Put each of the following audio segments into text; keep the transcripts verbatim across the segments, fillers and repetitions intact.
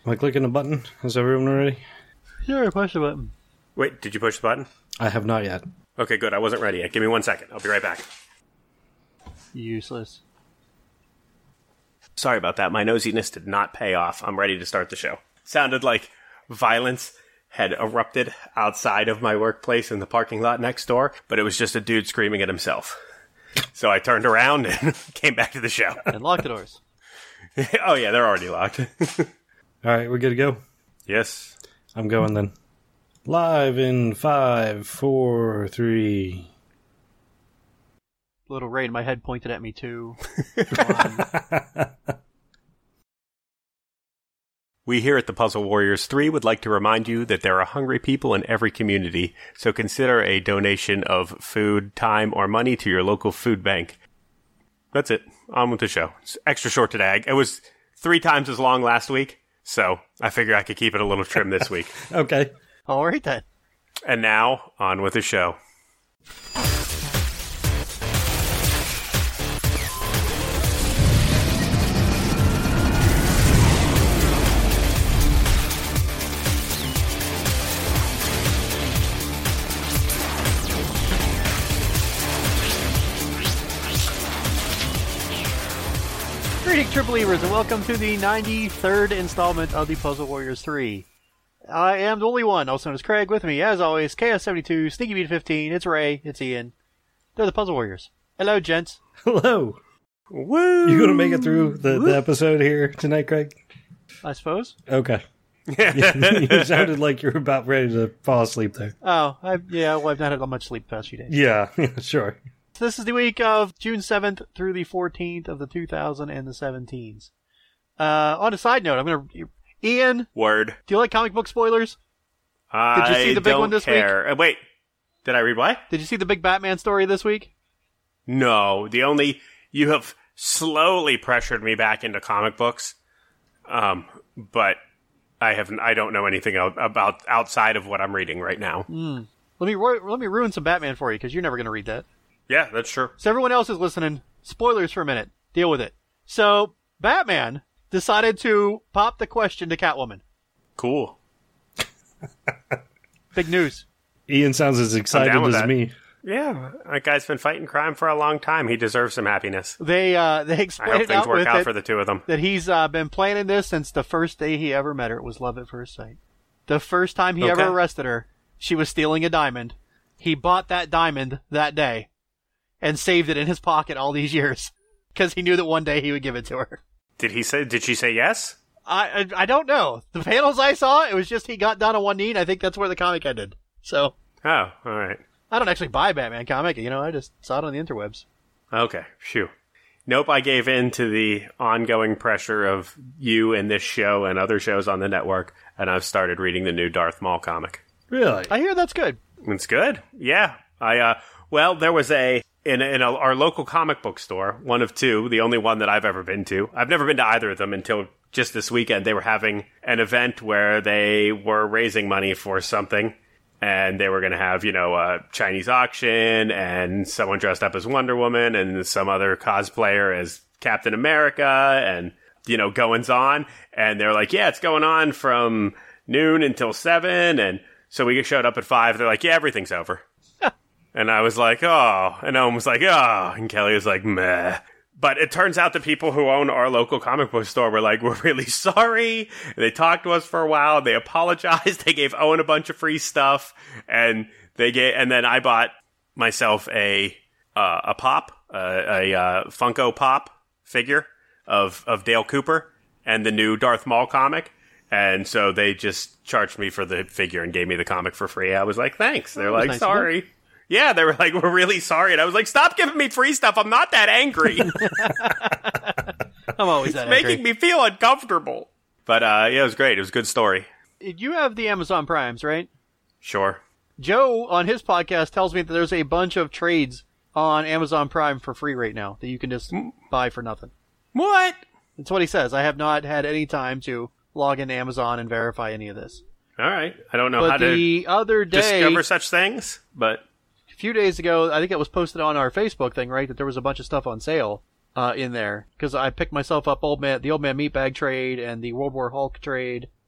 Am I clicking a button? Is everyone ready? Sure, I pushed the button. Wait, did you push the button? I have not yet. Okay, good. I wasn't ready yet. Give me one second. I'll be right back. Useless. Sorry about that. My nosiness did not pay off. I'm ready to start the show. Sounded like violence had erupted outside of my workplace in the parking lot next door, but it was just a dude screaming at himself. So I turned around and came back to the show. And lock the doors. Oh, yeah, they're already locked. All right, we're good to go? Yes. I'm going then. Live in five, four, three. Little Ray in my head pointed at me, too. We here at the Puzzle Warriors three would like to remind you that there are hungry people in every community, so consider a donation of food, time, or money to your local food bank. That's it. On with the show. It's extra short today. It was three times as long last week, so I figure I could keep it a little trim this week. Okay. All right, then. And now, on with the show. Greetings, True Believers, and welcome to the ninety-third installment of the Puzzle Warriors three. I am the only one, also known as Craig. With me, as always, K S seventy-two, Sneaky Beat fifteen, it's Ray, it's Ian. They're the Puzzle Warriors. Hello, gents. Hello. Woo! You going to make it through the, the episode here tonight, Craig? I suppose. Okay. You sounded like you were about ready to fall asleep there. Oh, I, yeah, well, I've not had much sleep the past few days. Yeah, sure. So this is the week of June seventh through the fourteenth of the two thousand seventeens. Uh, on a side note, I'm going to... Ian, Word. do you like comic book spoilers? I Did you see the big don't one this care. week? Uh, wait, did I read what? Did you see the big Batman story this week? No, the only... You have slowly pressured me back into comic books, um, but I haven't. I don't know anything about outside of what I'm reading right now. Mm. Let me let me ruin some Batman for you, because you're never going to read that. Yeah, that's true. So everyone else is listening. Spoilers for a minute. Deal with it. So, Batman decided to pop the question to Catwoman. Cool. Big news. Ian sounds as excited as that. me. Yeah, that guy's been fighting crime for a long time. He deserves some happiness. They uh, they I explained hope it things out work with out it, for the two of them. that he's uh, been planning this since the first day he ever met her. It was love at first sight. The first time he Okay. ever arrested her, she was stealing a diamond. He bought that diamond that day and saved it in his pocket all these years because he knew that one day he would give it to her. Did he say? Did she say yes? I, I I don't know. The panels I saw, it was just he got down on one knee, and I think that's where the comic ended. So Oh, all right. I don't actually buy Batman comic, you know. I just saw it on the interwebs. Okay, phew. Nope, I gave in to the ongoing pressure of you and this show and other shows on the network, and I've started reading the new Darth Maul comic. Really? I hear that's good. It's good. Yeah. I uh well, there was a in in a, our local comic book store, one of two, the only one that I've ever been to. I've never been to either of them until just this weekend. They were having an event where they were raising money for something, and they were going to have, you know, a Chinese auction and someone dressed up as Wonder Woman and some other cosplayer as Captain America and, you know, goings on. And they're like, yeah, it's going on from noon until seven. And so we showed up at five. They're like, yeah, everything's over. And I was like, oh. And Owen was like, oh. And Kelly was like, meh. But it turns out the people who own our local comic book store were like, we're really sorry. And they talked to us for a while. They apologized. They gave Owen a bunch of free stuff. And they gave, and then I bought myself a uh, a pop, uh, a uh, Funko Pop figure of, of Dale Cooper and the new Darth Maul comic. And so they just charged me for the figure and gave me the comic for free. I was like, thanks. They're like, nice sorry. Yeah, they were like, we're really sorry. And I was like, stop giving me free stuff. I'm not that angry. I'm always that It's angry. making me feel uncomfortable. But, uh, yeah, it was great. It was a good story. You have the Amazon Primes, right? Sure. Joe, on his podcast, tells me that there's a bunch of trades on Amazon Prime for free right now that you can just buy for nothing. What? That's what he says. I have not had any time to log into Amazon and verify any of this. All right. I don't know But how to the other day, discover such things, but... a few days ago, I think it was posted on our Facebook thing, right, that there was a bunch of stuff on sale uh, in there. Because I picked myself up old man, the Old Man Meatbag trade and the World War Hulk trade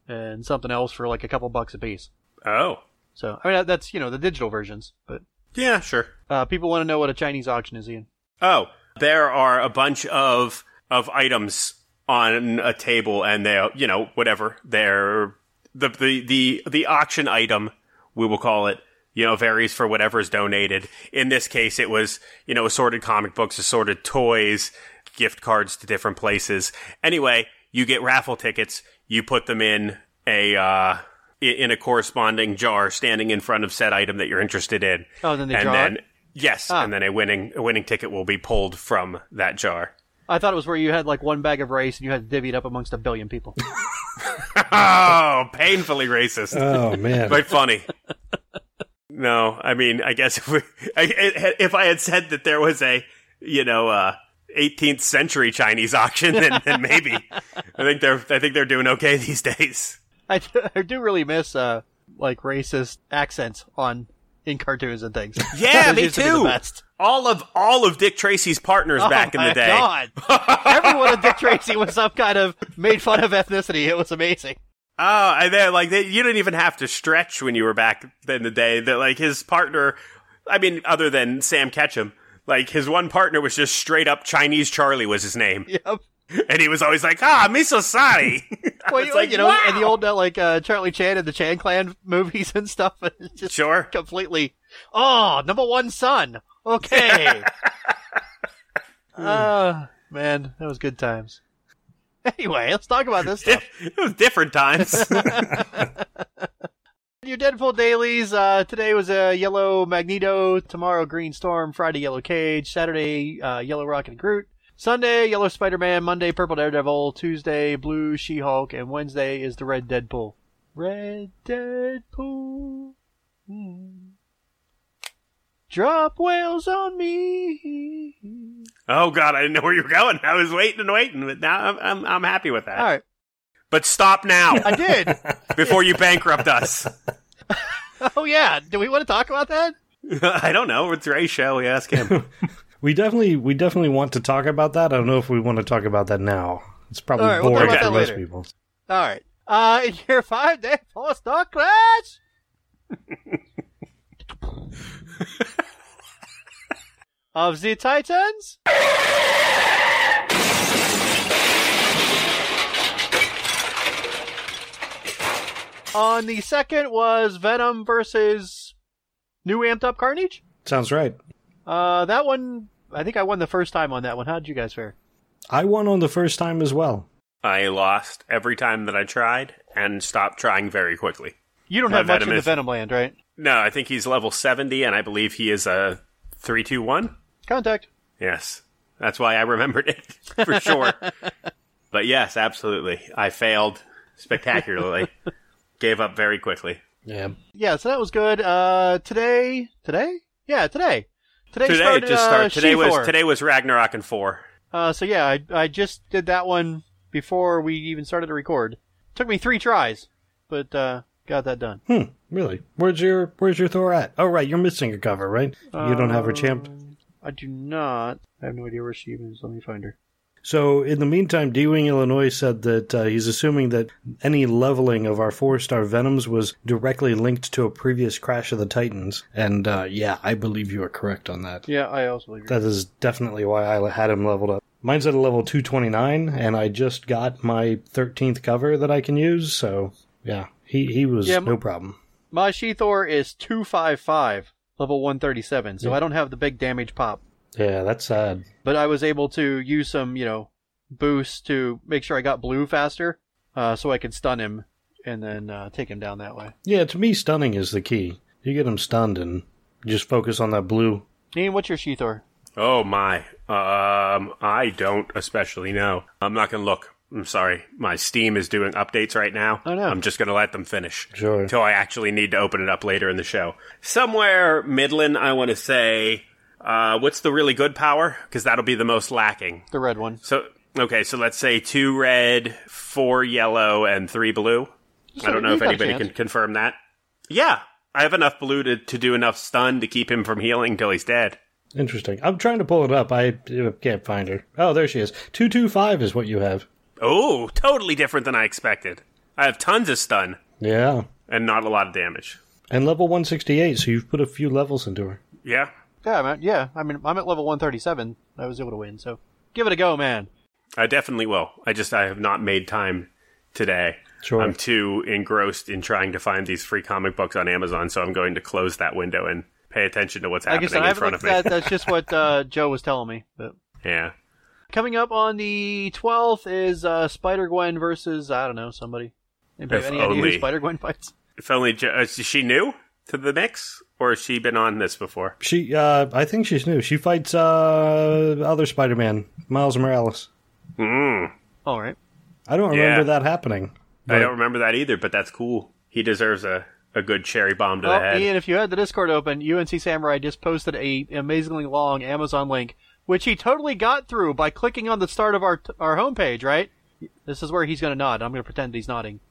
and something else for like a couple bucks a piece. Oh. So, I mean, that- that's, you know, the digital versions, but Yeah, sure. uh, people want to know what a Chinese auction is, Ian. Oh, there are a bunch of of items on a table, and they, you know, whatever. They're the the the the auction item, we will call it, you know, varies for whatever is donated. In this case, it was, you know, assorted comic books, assorted toys, gift cards to different places. Anyway, you get raffle tickets. You put them in a uh, in a corresponding jar, standing in front of said item that you're interested in. Oh, then they and draw then it? yes, Ah. and then a winning a winning ticket will be pulled from that jar. I thought it was where you had like one bag of rice and you had to divvy it up amongst a billion people. Oh, painfully racist. Oh, man. But funny. No, I mean, I guess if, we, I, if I had said that there was a, you know, uh, eighteenth century Chinese auction, then, then maybe. I think they're I think they're doing okay these days. I do, I do really miss uh like racist accents on in cartoons and things. Yeah, Those me used to be the too. best. All of all of Dick Tracy's partners back oh in the my day. God. Everyone in Dick Tracy was some kind of made fun of ethnicity. It was amazing. Oh, and then like they, you didn't even have to stretch when you were back in the day. That like his partner, I mean, other than Sam Ketchum, like his one partner was just straight up Chinese Charlie was his name, Yep. and he was always like, "Ah, me so sorry." I Well, was you, like, you know, wow. and the old uh, like uh, Charlie Chan and the Chan Clan movies and stuff. It's just Sure. completely. Oh, number one son. Okay. uh man, that was good times. Anyway, let's talk about this stuff. It was different times. Your Deadpool dailies. Uh, today was a uh, yellow Magneto. Tomorrow, Green Storm. Friday, Yellow Cage. Saturday, uh, Yellow Rocket and Groot. Sunday, Yellow Spider-Man. Monday, Purple Daredevil. Tuesday, Blue She-Hulk. And Wednesday is the Red Deadpool. Red Deadpool. Hmm. Drop whales on me. Oh God, I didn't know where you were going. I was waiting and waiting, but now I'm I'm, I'm happy with that. All right, But stop now I did. before you bankrupt us. Oh yeah, do we want to talk about that? I don't know. It's Ray's show. We ask him. We definitely, we definitally want to talk about that. I don't know if we want to talk about that now. It's probably All right, we'll talk boring about to that most later. people. All right. Uh, in your five-day four-star class. Of the Titans. On the second was Venom versus New Amped Up Carnage. Sounds right. Uh, that one, I think I won the first time on that one. How did you guys fare? I won on the first time as well. I lost every time that I tried and stopped trying very quickly. You don't My have much Venom in the is- Venom land, right? No, I think he's level seventy, and I believe he is a three two one. Contact. Yes. That's why I remembered it, for sure. But yes, absolutely. I failed spectacularly. Gave up very quickly. Yeah. Yeah, so that was good. Uh, today, today? Yeah, today. Today, Today started, it just uh, started. Today was She-Thor. today was Ragnarok and four. Uh, so yeah, I, I just did that one before we even started to record. Took me three tries, but, uh, got that done. Hmm. Really? Where's your Where's your Thor at? Oh, right. You're missing a cover, right? You don't have her champ. Um, I do not. I have no idea where she even is. Let me find her. So, in the meantime, D-Wing Illinois said that uh, he's assuming that any leveling of our four-star Venoms was directly linked to a previous Crash of the Titans. And, uh, yeah, I believe you are correct on that. Yeah, I also believe That is definitely why I had him leveled up. Mine's at a level two twenty-nine, and I just got my thirteenth cover that I can use, so, yeah, he, he was Yeah, no problem. My She-Thor is two fifty-five, level one thirty-seven, so Yeah. I don't have the big damage pop. Yeah, that's sad. But I was able to use some, you know, boosts to make sure I got blue faster, uh, so I could stun him and then uh, take him down that way. Yeah, to me, stunning is the key. You get him stunned and just focus on that blue. Ian, what's your She-Thor? Oh my. Um, I don't especially know. I'm not gonna look. I'm sorry. My Steam is doing updates right now. Oh, no. I'm just gonna let them finish. Sure. Until I actually need to open it up later in the show. Somewhere Midland, I want to say, uh, what's the really good power? Because that'll be the most lacking. The red one. So, okay, so let's say two red, four yellow, and three blue. So I don't know you've if got a anybody chance. can confirm that. Yeah, I have enough blue to, to do enough stun to keep him from healing till he's dead. Interesting. I'm trying to pull it up. I uh, can't find her. Oh, there she is. two two five is what you have. Oh, totally different than I expected. I have tons of stun Yeah. and not a lot of damage. And level one sixty-eight, so you've put a few levels into her. Yeah. Yeah, man. Yeah, I mean, I'm at level one thirty-seven. I was able to win, so give it a go, man. I definitely will. I just I have not made time today. Sure. I'm too engrossed in trying to find these free comic books on Amazon, so I'm going to close that window and pay attention to what's Like I happening said, I in haven't front looked of at me. that. That's just what uh, Joe was telling me. But Yeah. coming up on the twelfth is uh, Spider-Gwen versus, I don't know, somebody. Anybody If have any idea who only. Spider-Gwen fights? If only jo- uh, is she new to the mix, or has she been on this before? She, uh, I think she's new. She fights uh, other Spider-Man, Miles Morales. Mm. All right. I don't remember Yeah. that happening. I don't remember that either, but that's cool. He deserves a, a good cherry bomb to Well, the head. Ian, if you had the Discord open, U N C Samurai just posted a amazingly long Amazon link, which he totally got through by clicking on the start of our t- our homepage, right? This is where he's going to nod. I'm going to pretend he's nodding.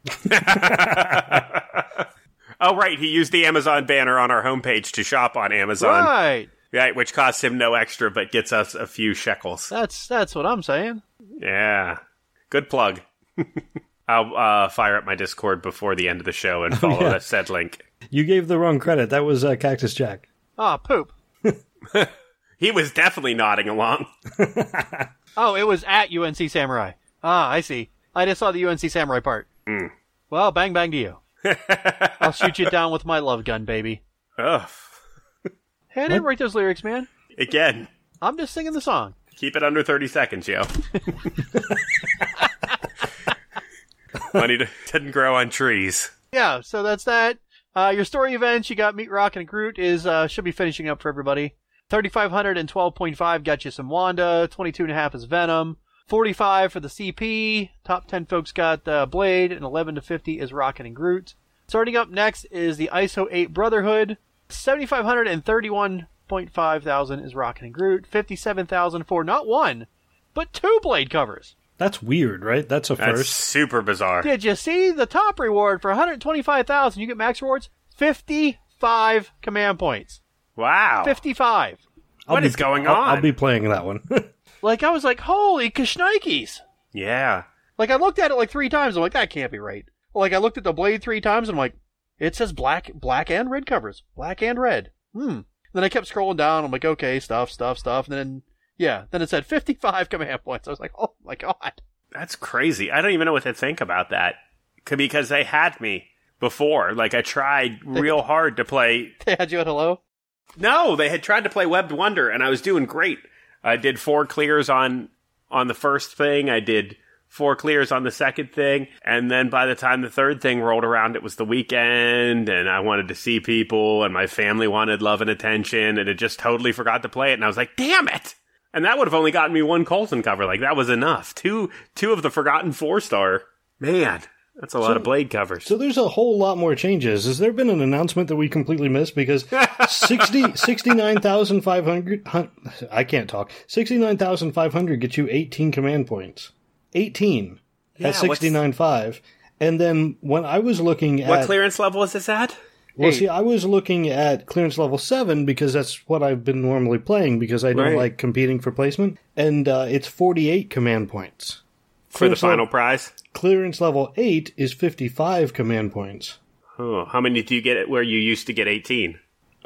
Oh, right. He used the Amazon banner on our homepage to shop on Amazon. Right. Right, which costs him no extra, but gets us a few shekels. That's that's what I'm saying. Yeah. Good plug. I'll uh, fire up my Discord before the end of the show and follow yeah. that said link. You gave the wrong credit. That was uh, Cactus Jack. Ah, poop. He was definitely nodding along. Oh, it was at U N C Samurai. Ah, I see. I just saw the U N C Samurai part. Mm. Well, bang bang to you. I'll shoot you down with my love gun, baby. Ugh. Hey, I didn't write those lyrics, man. Again, I'm just singing the song. keep it under thirty seconds, yo. Money d- didn't grow on trees. Yeah, so that's that. Uh, your story events, you got Meet Rock and Groot is uh, should be finishing up for everybody. thirty-five hundred and twelve point five got you some Wanda. twenty-two point five is Venom. forty-five for the C P. Top ten folks got uh, Blade, and eleven to fifty is Rocket and Groot. Starting up next is the I S O eight Brotherhood. seventy-five hundred and thirty-one point five thousand is Rocket and Groot. fifty-seven thousand for not one, but two Blade covers. That's weird, right? That's a That's first. super bizarre. Did you see the top reward for one hundred twenty-five thousand? You get max rewards, fifty-five command points. Wow. fifty-five. I'll What be- is going I'll, on? I'll be playing that one. Like, I was like, holy kashnikes. Yeah. Like, I looked at it like three times. I'm like, that can't be right. Like, I looked at the Blade three times. And I'm like, it says black, black and red covers. Black and red. Hmm. Then I kept scrolling down. I'm like, okay, stuff, stuff, stuff. And then, yeah, then it said fifty-five command points. I was like, oh my god. That's crazy. I don't even know what to think about that. C- Because they had me before. Like, I tried real hard to play. They had you at hello? No, they had tried to play Webbed Wonder, and I was doing great. I did four clears on on the first thing. I did four clears on the second thing. And then by the time the third thing rolled around, it was the weekend, and I wanted to see people, and my family wanted love and attention, and it just totally forgot to play it. And I was like, damn it! And that would have only gotten me one Coulson cover. Like, that was enough. Two two of the forgotten four-star. Man, that's a lot So- of Blade covers. So there's a whole lot more changes. Has there been an announcement that we completely missed? Because sixty, sixty-nine thousand five hundred, hun- I can't talk, sixty-nine thousand five hundred gets you eighteen command points. eighteen Yeah, at sixty-nine point five. And then when I was looking at... What clearance level is this at? Well, Eight. see, I was looking at clearance level seven because that's what I've been normally playing because I don't Right. like competing for placement. And uh, it's forty-eight command points. For the Clearance final level- prize? Clearance level eight is fifty-five command points. Oh, how many do you get where you used to get eighteen?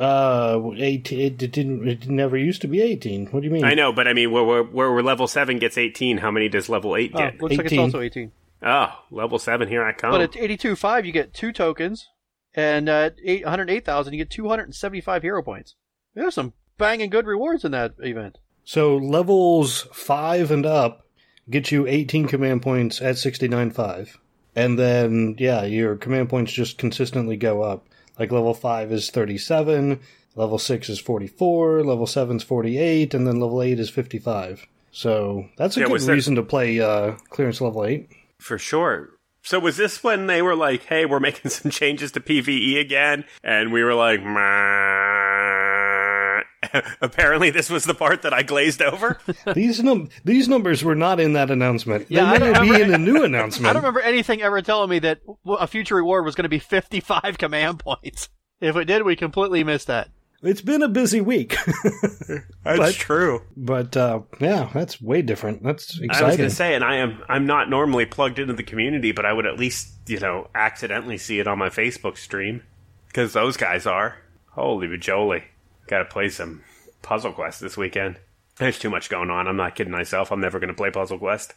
Uh, eight, it, it didn't. It never used to be eighteen. What do you mean? I know, but I mean, where, where, where level seven gets eighteen, how many does level eight Oh, get? looks like it's eighteen. also eighteen. Oh, level seven, here I come. But at eighty-two point five, you get two tokens. And at eight hundred eight thousand, you get two hundred seventy-five hero points. There's some banging good rewards in that event. So levels five and up get you eighteen command points at sixty-nine point five, and then yeah, your command points just consistently go up. Like level five is thirty-seven, level six is forty-four, level seven is forty-eight, and then level eight is fifty-five. So that's a Yeah, good was there- reason to play uh, clearance level eight. For sure. So was this when they were like, hey, we're making some changes to PvE again? And we were like, meh. Apparently this was the part that I glazed over? these num these numbers were not in that announcement. Yeah, they I don't may be remember- in a new I announcement. don't remember anything ever telling me that w- a future reward was going to be fifty-five command points. If it did, we completely missed that. It's been a busy week. That's but, true. But, uh, yeah, that's way different. That's exciting. I was going to say, and I am, I'm not normally plugged into the community, but I would at least, you know, accidentally see it on my Facebook stream. Because those guys are. Holy bajoli. Gotta play some Puzzle Quest this weekend. There's too much going on. I'm not kidding myself. I'm never going to play Puzzle Quest.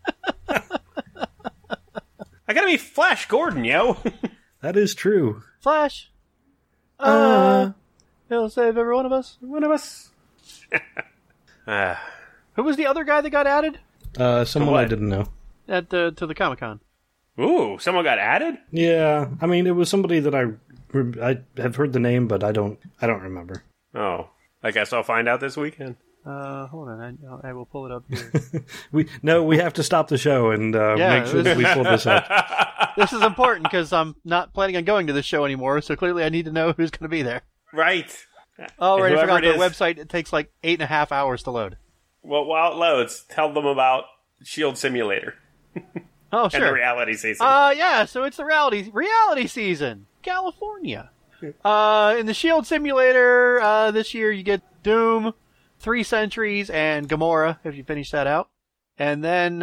I gotta be Flash Gordon, yo. That is true. Flash. Uh, Uh, he'll save every one of us. One of us. uh, Who was the other guy that got added uh, someone I what? didn't know. at the to the Comic Con? ooh, someone got added? Yeah, I mean, it was somebody that I, I have heard the name, but I don't, I don't remember. Oh, I guess I'll find out this weekend. Uh, hold on, I, I will pull it up here. We no, we have to stop the show and uh, Yeah, make sure that we pull this up. This is important because I'm not planning on going to this show anymore, so clearly I need to know who's going to be there. Right. Oh, right, I Whoever forgot it their is. website. It takes like eight and a half hours to load. Well, while it loads, tell them about Shield Simulator Oh, and the sure. reality season. Uh, yeah, so it's the reality reality season, California. Uh, in the Shield Simulator, uh, this year you get Doom, Three Centuries, and Gamora, if you finish that out. And then,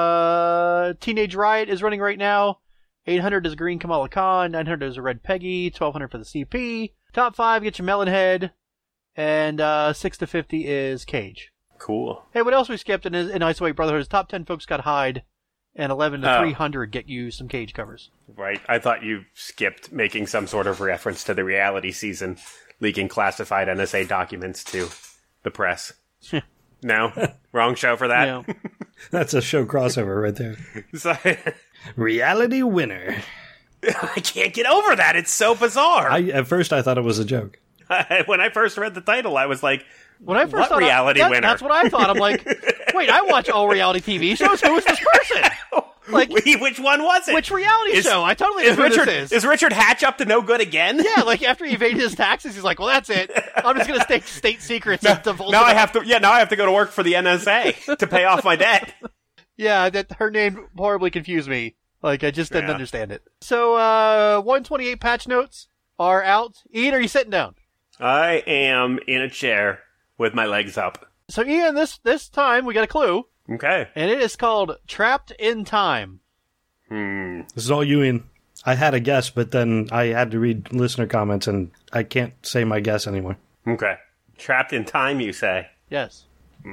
uh, Teenage Riot is running right now. eight hundred is a Green Kamala Khan, nine hundred is a Red Peggy, twelve hundred for the C P. Top five, get your Melonhead, and, uh, six to fifty is Cage. Cool. Hey, what else we skipped in, in Isolate Brotherhood? Top ten folks got Hyde, and eleven to Oh. three hundred get you some Cage covers. Right. I thought you skipped making some sort of reference to the reality season, leaking classified N S A documents to the press. No? Wrong show for that? You know, That's a show crossover right there. So- Reality winner. I can't get over that. It's so bizarre. I at first I thought it was a joke. when I first read the title, I was like, when I first What thought I- reality that- winner? That's what I thought. I'm like, wait, I watch all reality T V shows. Who is this person? Like, which one was it? which reality Is- show? I totally know Is who Richard, this is. is Richard Hatch up to no good again? Yeah, like after he evaded his taxes, he's like, well, that's it. I'm just going to state state secrets. and divulge Now it I up. have to. Yeah, now I have to go to work for the N S A to pay off my debt. Yeah, that her name horribly confused me. Like, I just didn't Yeah. understand it. So, uh, one twenty-eight patch notes are out. Ian, are you sitting down? I am in a chair with my legs up. So, Ian, this this time we got a clue, Okay. and it is called Trapped in Time. Hmm. This is all you, Ian. I had a guess, but then I had to read listener comments, and I can't say my guess anymore. Okay. Trapped in time, you say? Yes.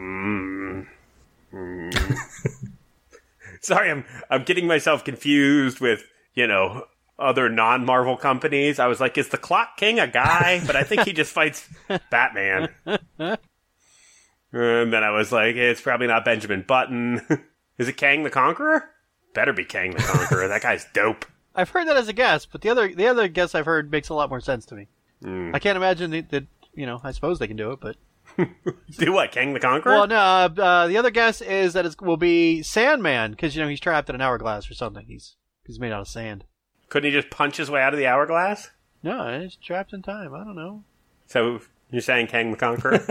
Mm. Mm. Sorry, I'm I'm getting myself confused with, you know, other non-Marvel companies. I was like, is the Clock King a guy? But I think he just fights Batman. And then I was like, it's probably not Benjamin Button. Is it Kang the Conqueror? Better be Kang the Conqueror. That guy's dope. I've heard that as a guess, but the other the other guess I've heard makes a lot more sense to me. Mm. I can't imagine that, that, you know, I suppose they can do it, but... Do what, Kang the Conqueror? Well, no, uh, uh, the other guess is that it will be Sandman, because, you know, he's trapped in an hourglass or something. He's he's made out of sand. Couldn't he just punch his way out of the hourglass? No, he's trapped in time. I don't know. So you're saying Kang the Conqueror?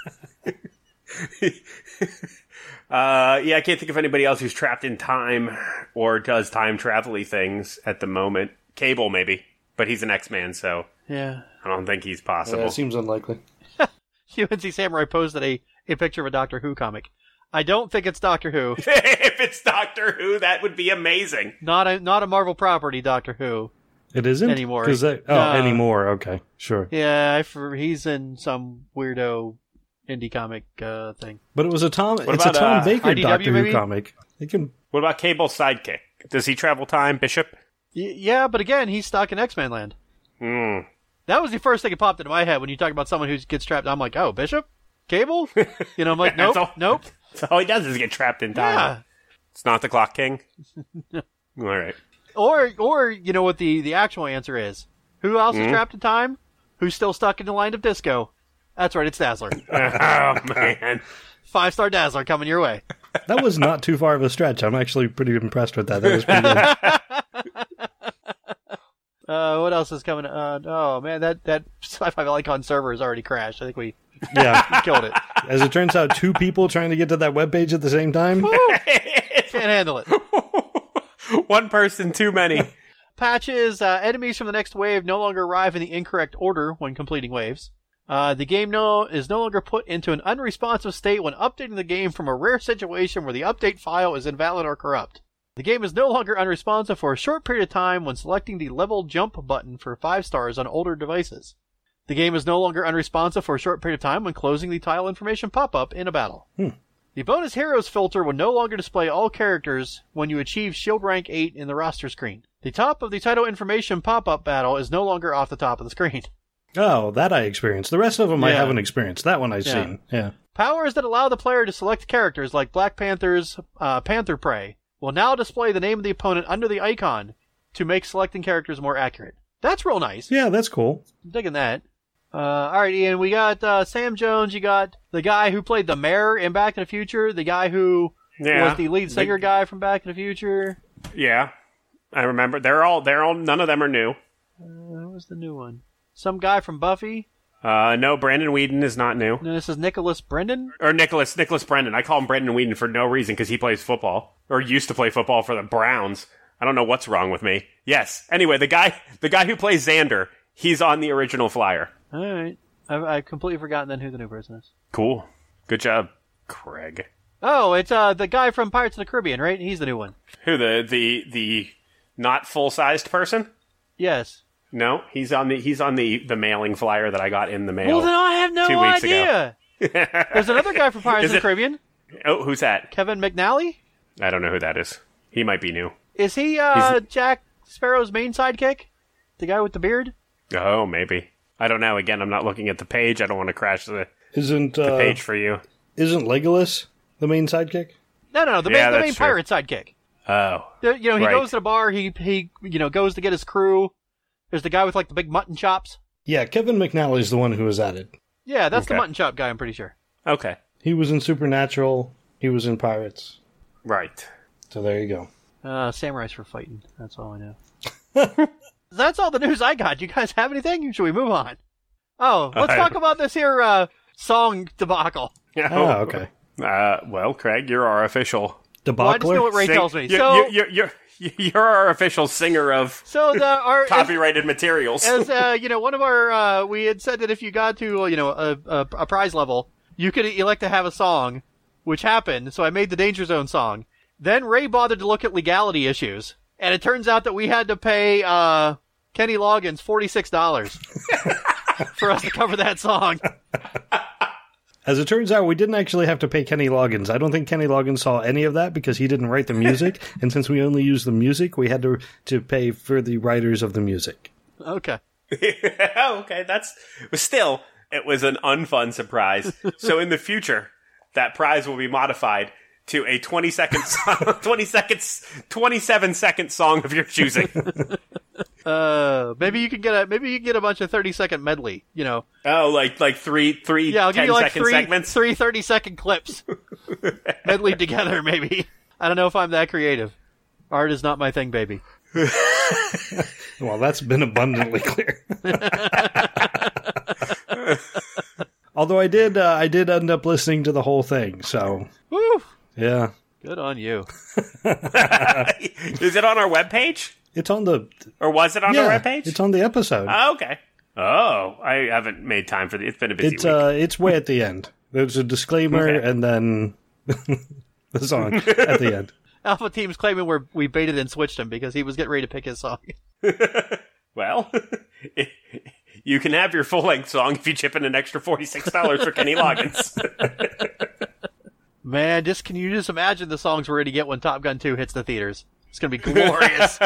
uh, yeah, I can't think of anybody else who's trapped in time or does time travel-y things at the moment. Cable, maybe. But he's an X-Man, so Yeah. I don't think he's possible. Yeah, it seems unlikely. U N C Samurai posted a, a picture of a Doctor Who comic. I don't think it's Doctor Who. If it's Doctor Who, that would be amazing. Not a not a Marvel property, Doctor Who. It isn't? Anymore. 'Cause That, oh, No. anymore. Okay, sure. Yeah, I, for, he's in some weirdo indie comic uh, thing. But it was a Tom. What it's about, a Tom uh, Baker I D W Doctor maybe? Who comic. It can. What about Cable's sidekick? Does he travel time, Bishop? Y- yeah, but again, he's stuck in X-Men land. Hmm. That was the first thing that popped into my head when you talk about someone who gets trapped. I'm like, oh, Bishop? Cable? You know, I'm like, nope, That's all- nope. So all he does is get trapped in time. Yeah. It's not the Clock King? All right. Or, or you know what the, the actual answer is? Who else is Hmm? trapped in time? Who's still stuck in the land of disco? That's right, it's Dazzler. Oh, man. Five-star Dazzler coming your way. That was not too far of a stretch. I'm actually pretty impressed with that. That was pretty good. Uh, what else is coming? Uh, oh, man, that, that Sci-Fi Icon server has already crashed. I think we Yeah. killed it. As it turns out, two people trying to get to that webpage at the same time. Can't handle it. One person too many. Patches, uh, enemies from the next wave no longer arrive in the incorrect order when completing waves. Uh, the game no, is no longer put into an unresponsive state when updating the game from a rare situation where the update file is invalid or corrupt. The game is no longer unresponsive for a short period of time when selecting the level jump button for five stars on older devices. The game is no longer unresponsive for a short period of time when closing the tile information pop-up in a battle. Hmm. The bonus heroes filter will no longer display all characters when you achieve shield rank eight in the roster screen. The top of the title information pop-up battle is no longer off the top of the screen. Oh, that I experienced. The rest of them I Yeah. haven't experienced. That one I've Yeah. seen. Yeah. Powers that allow the player to select characters like Black Panther's uh, Panther Prey will now display the name of the opponent under the icon to make selecting characters more accurate. That's real nice. Yeah, that's cool. I'm digging that. Uh, alright, Ian, we got uh, Sam Jones, you got the guy who played the mayor in Back to the Future, the guy who Yeah. was the lead singer The- guy from Back to the Future. Yeah. I remember. They're all, they're all, none of them are new. Uh, what was the new one? Some guy from Buffy. Uh, no, Brandon Whedon is not new. No, this is Nicholas Brendan. Or Nicholas, Nicholas Brendan. I call him Brandon Whedon for no reason because he plays football. Or used to play football for the Browns. I don't know what's wrong with me. Yes. Anyway, the guy, the guy who plays Xander, he's on the original flyer. Alright. I've, I've completely forgotten then who the new person is. Cool. Good job, Craig. Oh, it's uh the guy from Pirates of the Caribbean, right? He's the new one. Who, the, the, the not full-sized person? Yes. No, he's on the, he's on the, the mailing flyer that I got in the mail. Well, then I have no two weeks idea. There's another guy from Pirates Is of the it- Caribbean, Oh, who's that? Kevin McNally. I don't know who that is. He might be new. Is he uh He's- Jack Sparrow's main sidekick? The guy with the beard? Oh, maybe. I don't know. Again, I'm not looking at the page. I don't want to crash the, Isn't the uh, page for you. isn't Legolas the main sidekick? No, no, no, the Yeah, main, the that's main true. pirate sidekick. Oh. The- you know, he Right. goes to the bar. He he you know goes to get his crew. There's the guy with like the big mutton chops. Yeah, Kevin McNally's the one who was added. Yeah, that's the Okay. mutton chop guy. I'm pretty sure. Okay. He was in Supernatural. He was in Pirates. Right. So there you go. Uh, samurais for fighting. That's all I know. That's all the news I got. You guys have anything? Should we move on? Oh, let's I- talk about this here uh, song debacle. Oh, okay. Uh, well, Craig, you're our official. Well, I just know what Ray sing- tells me. You're, So, you're, you're, you're, you're our official singer of so the our as, copyrighted materials. as uh, you know, one of our uh, we had said that if you got to uh, you know a, a, a prize level, you could elect to have a song, which happened. So I made the Danger Zone song. Then Ray bothered to look at legality issues, and it turns out that we had to pay uh, Kenny Loggins forty-six dollars for us to cover that song. As it turns out, we didn't actually have to pay Kenny Loggins. I don't think Kenny Loggins saw any of that because he didn't write the music. And since we only use the music, we had to to pay for the writers of the music. Okay. Okay, that's but still it was an unfun surprise. So in the future, that prize will be modified to a twenty second song, twenty seconds, twenty-seven second song of your choosing. Uh, maybe you can get a maybe you can get a bunch of thirty second medley. You know. Oh, like like three three Yeah, I'll give ten you like second three segments. three thirty second clips medleyed together. Maybe. I don't know if I'm that creative. Art is not my thing, baby. Well, that's been abundantly clear. Although I did, uh, I did end up listening to the whole thing. So Woo! yeah, Good on you. Is it on our webpage? it's on the Or was it on yeah, our webpage? it's on the episode. Oh, okay. Oh, I haven't made time for the. It's been a busy It's week. uh, it's way at the end. There's a disclaimer Okay. and then the song at the end. Alpha Team's claiming we're, we baited and switched him because he was getting ready to pick his song. Well, you can have your full length song if you chip in an extra forty-six dollars for Kenny Loggins. Man, just can you just imagine the songs we're going to get when Top Gun two hits the theaters? It's going to be glorious.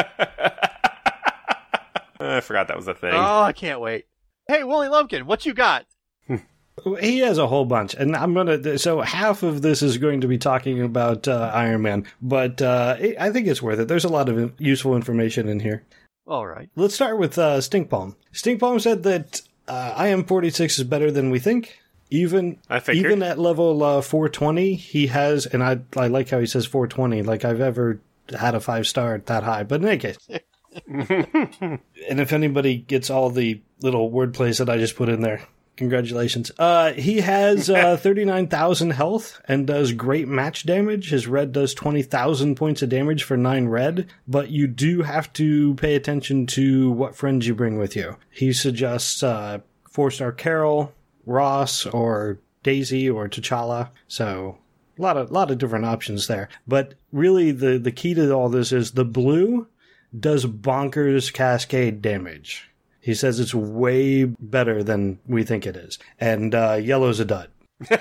I forgot that was a thing. Oh, I can't wait. Hey, Willie Lumpkin, what you got? He has a whole bunch, and I'm gonna. So half of this is going to be talking about uh, Iron Man, but uh, it, I think it's worth it. There's a lot of useful information in here. All right. Let's start with uh, Stinkpalm. Stinkpalm said that uh, I M forty-six is better than we think. Even I figured. even at level uh, four twenty, he has, and I I like how he says four twenty. Like I've ever had a five star that high, but in any case. And if anybody gets all the little wordplays that I just put in there, congratulations. Uh, he has uh, thirty-nine thousand health and does great match damage. His red does twenty thousand points of damage for nine red, but you do have to pay attention to what friends you bring with you. He suggests uh, four-star Carol, Ross or Daisy or T'Challa. So a lot of lot of different options there. But really, the, the key to all this is the blue does bonkers cascade damage. He says it's way better than we think it is. And uh, yellow's a dud.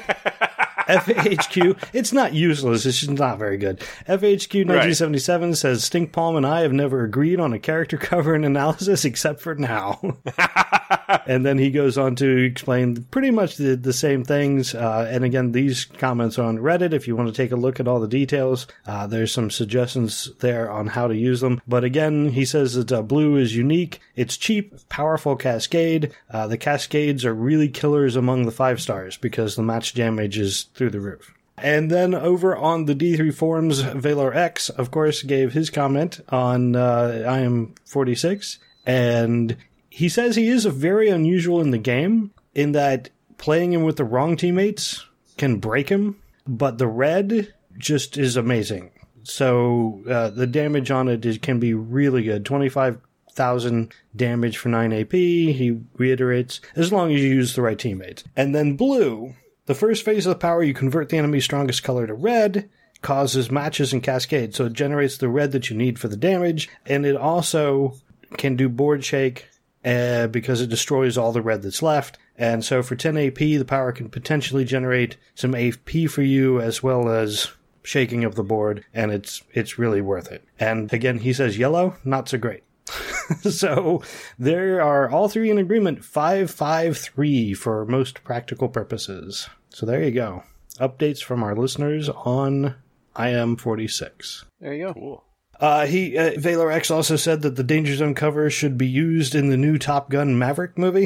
F H Q, it's not useless, it's just not very good. F H Q nineteen seventy-seven right. says, Stink Palm and I have never agreed on a character cover and analysis except for now. And then he goes on to explain pretty much the, the same things. Uh, and again, these comments are on Reddit. If you want to take a look at all the details, uh, there's some suggestions there on how to use them. But again, he says that uh, blue is unique. It's cheap, powerful cascade. Uh, the cascades are really killers among the five stars because the match damage is through the roof. And then over on the D three forums, Valor X, of course, gave his comment on uh, I am forty-six. And he says he is very unusual in the game in that playing him with the wrong teammates can break him, but the red just is amazing. So uh, the damage on it is, can be really good. twenty-five thousand damage for nine A P, he reiterates, as long as you use the right teammates. And then blue, the first phase of the power, you convert the enemy's strongest color to red, causes matches and cascades, so it generates the red that you need for the damage, and it also can do board shake, Uh, because it destroys all the red that's left. And so for ten A P, the power can potentially generate some A P for you as well as shaking of the board, and it's it's really worth it. And again, he says yellow, not so great. So there are all three in agreement, five five three for most practical purposes. So there you go. Updates from our listeners on I M forty-six. There you go. Cool. Uh, he, uh, Valor X also said that the Danger Zone cover should be used in the new Top Gun Maverick movie.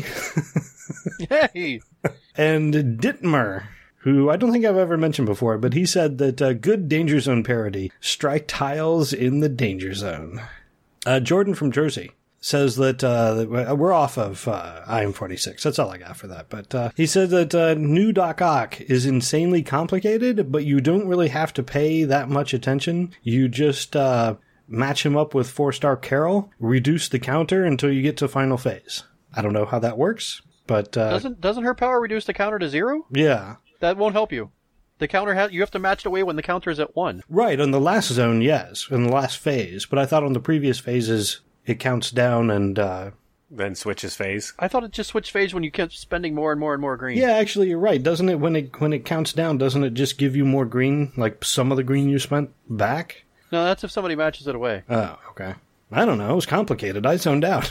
Yay! And Dittmer, who I don't think I've ever mentioned before, but he said that uh, good Danger Zone parody, strike tiles in the Danger Zone. Uh, Jordan from Jersey says that uh, we're off of uh, I M forty-six. That's all I got for that. But uh, he said that uh, new Doc Ock is insanely complicated, but you don't really have to pay that much attention. You just uh, match him up with four-star Carol, reduce the counter until you get to final phase. I don't know how that works, but... Uh, doesn't doesn't her power reduce the counter to zero? Yeah. That won't help you. The counter ha- you have to match it away when the counter is at one. Right, on the last zone, yes, in the last phase. But I thought on the previous phases, it counts down and... Uh, then switches phase. I thought it just switched phase when you kept spending more and more and more green. Yeah, actually, you're right. Doesn't it, when it when it counts down, doesn't it just give you more green, like some of the green you spent back? No, that's if somebody matches it away. Oh, okay. I don't know. It was complicated. I zoned out.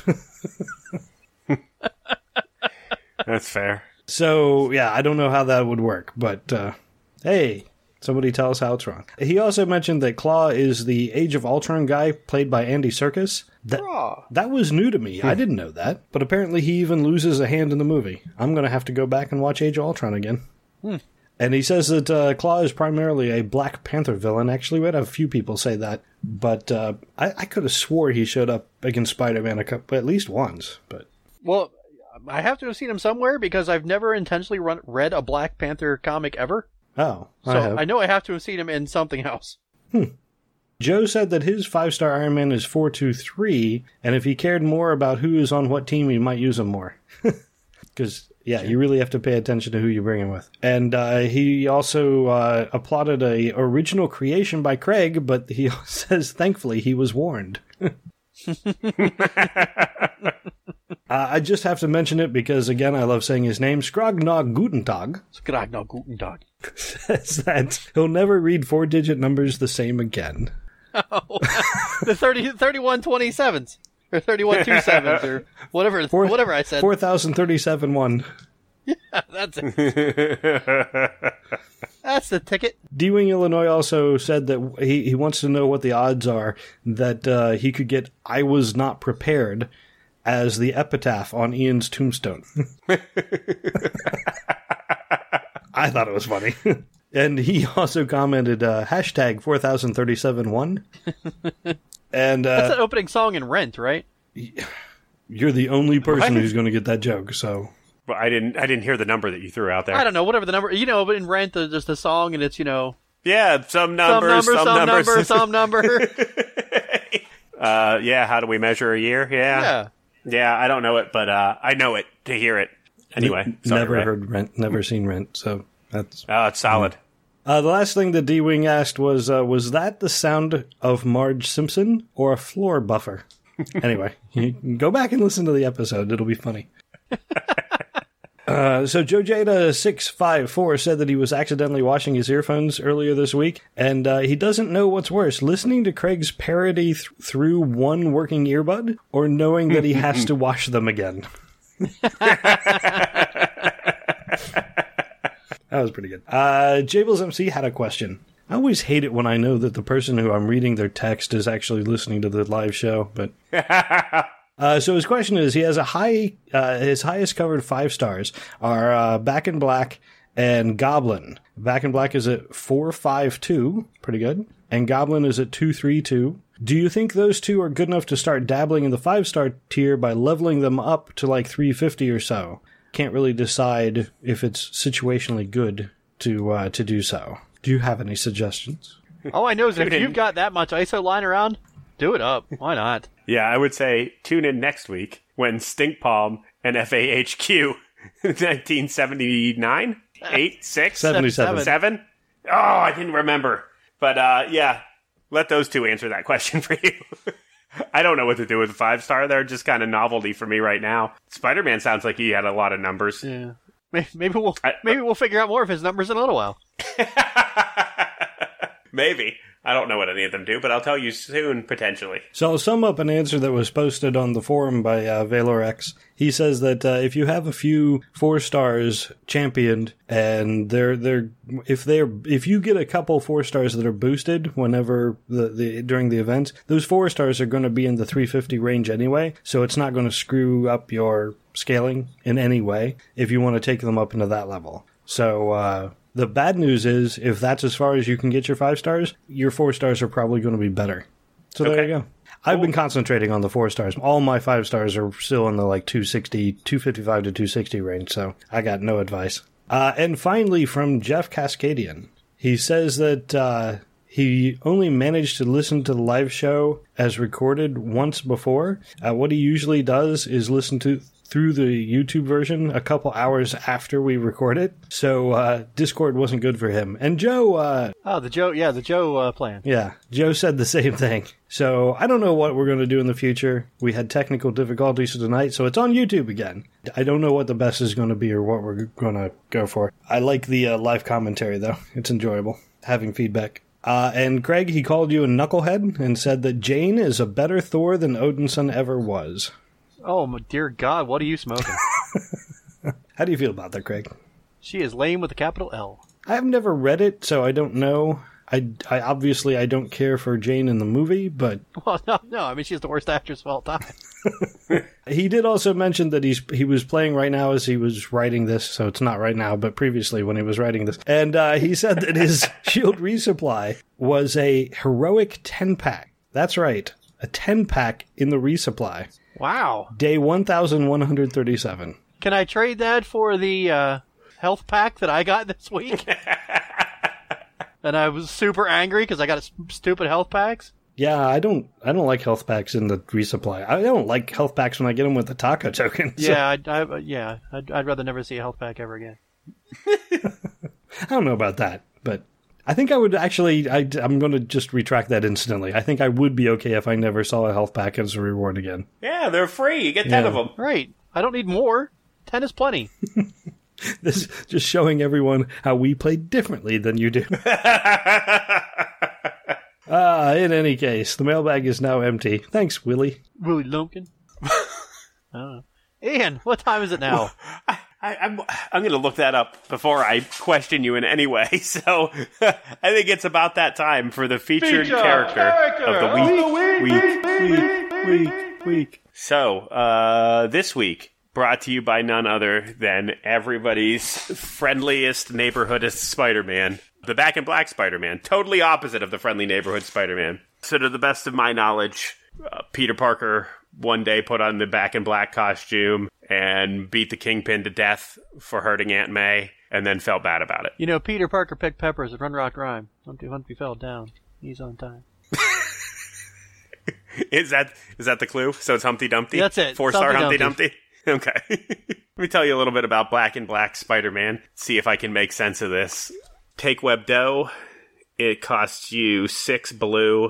That's fair. So, yeah, I don't know how that would work, but uh, hey, somebody tell us how it's wrong. He also mentioned that Claw is the Age of Ultron guy played by Andy Serkis. That, that was new to me. I didn't know that. But apparently he even loses a hand in the movie. I'm going to have to go back and watch Age of Ultron again. Hmm. And he says that uh, Claw is primarily a Black Panther villain. Actually, we had a few people say that. But uh, I, I could have swore he showed up against Spider-Man a couple, at least once. But Well, I have to have seen him somewhere because I've never intentionally run, read a Black Panther comic ever. Oh, so I have. I know I have to have seen him in something else. Hmm. Joe said that his five-star Iron Man is four two three, and if he cared more about who is on what team, he might use him more. Because, yeah, you really have to pay attention to who you bring him with. And uh, he also uh, applauded a original creation by Craig, but he says, thankfully, he was warned. uh, I just have to mention it because, again, I love saying his name. Skrognog Gutentag. Skrognog Gutentag. Says that he'll never read four-digit numbers the same again. Oh, the thirty, thirty-one twenty-sevens. Or thirty-one twenty-sevens, or whatever, Four, whatever I said. four thousand thirty-seven one. Yeah, that's it. That's the ticket. D-Wing Illinois also said that he, he wants to know what the odds are that uh, he could get I was not prepared as the epitaph on Ian's tombstone. I thought it was funny. And he also commented, uh, hashtag four thousand thirty-seven one. And uh, that's an opening song in Rent, right? You're the only person What? who's going to get that joke, so... But I didn't. I didn't hear the number that you threw out there. I don't know, whatever the number, you know. But in Rent, there's the song, and it's you know, yeah, some numbers, some number, some, numbers. some number, some number. uh, yeah. How do we measure a year? Yeah, Yeah, yeah. I don't know it, but uh, I know it to hear it. Anyway, sorry, never Ray. heard Rent, never seen Rent, so that's... Oh, it's solid. Uh, the last thing that D-Wing asked was, uh, was that the sound of Marge Simpson or a floor buffer? Anyway, you can go back and listen to the episode. It'll be funny. Uh, so Joe Jada six five four said that he was accidentally washing his earphones earlier this week, and uh, he doesn't know what's worse, listening to Craig's parody th- through one working earbud, or knowing that he has to wash them again. That was pretty good. Uh, Jables M C had a question. I always hate it when I know that the person who I'm reading their text is actually listening to the live show, but... Uh, so his question is, he has a high, uh, his highest covered five stars are, uh, Back in Black and Goblin. Back in Black is at four five two, pretty good, and Goblin is at two three two. Do you think those two are good enough to start dabbling in the five-star tier by leveling them up to like three fifty or so? Can't really decide if it's situationally good to, uh, to do so. Do you have any suggestions? All I know is if you've got that much I S O lying around, do it up. Why not? Yeah, I would say tune in next week when Stink Palm and F A H Q nineteen seventy-nine? eight? six? seventy-seven. seven? Oh, I didn't remember. But, uh, yeah, let those two answer that question for you. I don't know what to do with five star. They're just kind of novelty for me right now. Spider-Man sounds like he had a lot of numbers. Yeah. Maybe we'll I, maybe we'll figure out more of his numbers in a little while. Maybe. I don't know what any of them do, but I'll tell you soon, potentially. So I'll sum up an answer that was posted on the forum by uh, ValorX. He says that uh, if you have a few four stars championed, and they're they're if they're if you get a couple four stars that are boosted whenever the, the during the events, those four stars are going to be in the three fifty range anyway. So it's not going to screw up your scaling in any way if you want to take them up into that level. So. Uh, The bad news is, if that's as far as you can get your five stars, your four stars are probably going to be better. So okay. there you go. I've been concentrating on the four stars. All my five stars are still in the like two sixty, two fifty-five to two sixty range, so I got no advice. Uh, and finally, from Jeff Cascadian, he says that uh, he only managed to listen to the live show as recorded once before. Uh, what he usually does is listen to through the YouTube version a couple hours after we record it. So uh, Discord wasn't good for him. And Joe... Uh, oh, the Joe, yeah, the Joe uh, plan. Yeah, Joe said the same thing. So I don't know what we're going to do in the future. We had technical difficulties tonight, so it's on YouTube again. I don't know what the best is going to be or what we're going to go for. I like the uh, live commentary, though. It's enjoyable, having feedback. Uh, and Craig, he called you a knucklehead and said that Jane is a better Thor than Odinson ever was. Oh, my dear God, what are you smoking? How do you feel about that, Craig? She is lame with a capital L. I've never read it, so I don't know. I, I obviously I don't care for Jane in the movie, but... Well, no, no, I mean, she's the worst actress of all time. He did also mention that he's he was playing right now as he was writing this, so it's not right now, but previously when he was writing this. And uh, he said that his shield resupply was a heroic ten-pack. That's right, a ten-pack in the resupply. Wow. Day one thousand one hundred thirty-seven. Can I trade that for the uh, health pack that I got this week? And I was super angry because I got a stupid health packs? Yeah, I don't I don't like health packs in the resupply. I don't like health packs when I get them with the taco token. So. Yeah, I, I, yeah I'd, I'd rather never see a health pack ever again. I don't know about that, but I think I would actually, I, I'm going to just retract that instantly. I think I would be okay if I never saw a health pack as a reward again. Yeah, they're free. You get ten yeah. of them. Right. I don't need more. ten is plenty. This is just showing everyone how we play differently than you do. Ah, uh, in any case, the mailbag is now empty. Thanks, Willie. Willie Lumpkin. I don't know. Ian, what time is it now? I, I, I'm, I'm going to look that up before I question you in any way. So I think it's about that time for the featured Feature character, character of the of week. the Week, week, week, week, week. So uh, this week, brought to you by none other than everybody's friendliest neighborhoodist Spider-Man, the Back in Black Spider-Man, totally opposite of the friendly neighborhood Spider-Man. So to the best of my knowledge, uh, Peter Parker one day put on the Back in Black costume and beat the Kingpin to death for hurting Aunt May, and then felt bad about it. You know, Peter Parker picked peppers at Run Rock Rhyme. Humpty Humpty fell down. He's on time. Is that is that the clue? So it's Humpty Dumpty? That's it. Four-star Humpty Humpty Dumpty. Dumpty? Okay. Let me tell you a little bit about Black and Black Spider-Man. See if I can make sense of this. Take Webdo. It costs you six blue.